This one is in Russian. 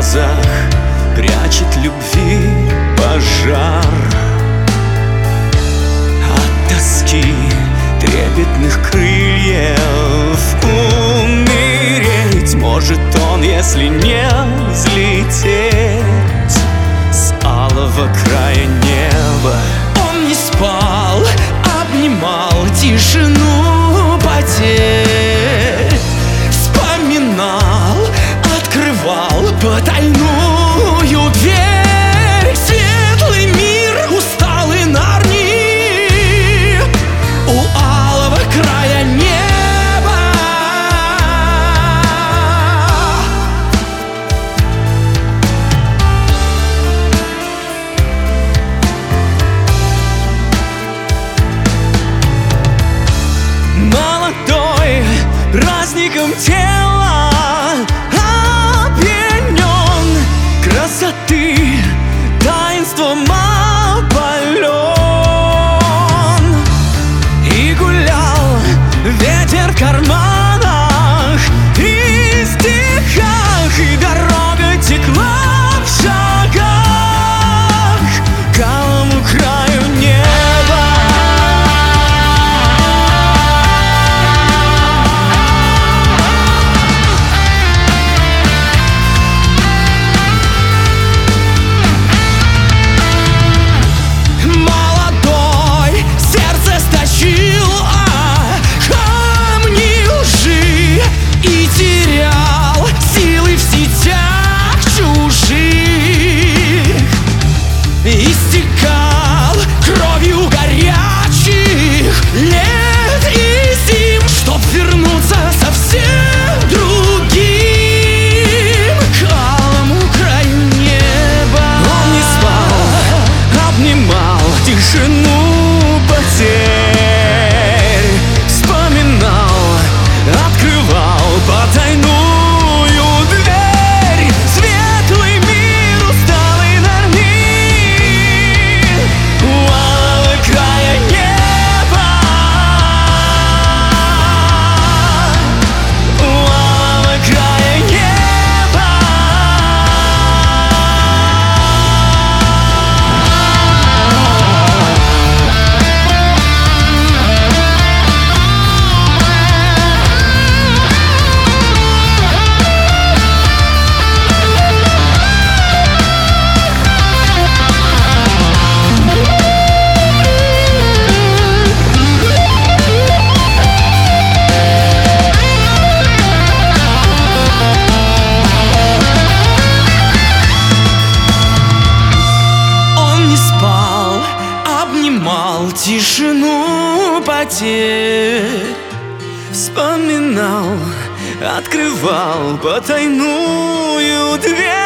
глазах прячет любви пожар. От тоски трепетных крыльев умереть может он, если не взлететь с алого края неба. Он не спал, обнимал тишину потерь, вспоминал, открывал потайную дверь. Светлый мир, усталый Нарнии, у алого края неба. Молодой, праздником тела опьянен, красоты таинством опален. И гулял ветер в карманах и стихах, и дорога текла в шагах к алому краю неба. Истекал кровью горячих лет и зим, чтоб вернуться совсем другим к алому краю неба. Он не спал, обнимал тишину потерь, вспоминал, открывал потайную дверь. Светлый мир, усталый Нарнии, у алого края неба. У алого края неба. Обнимал тишину потерь, вспоминал, открывал потайную дверь.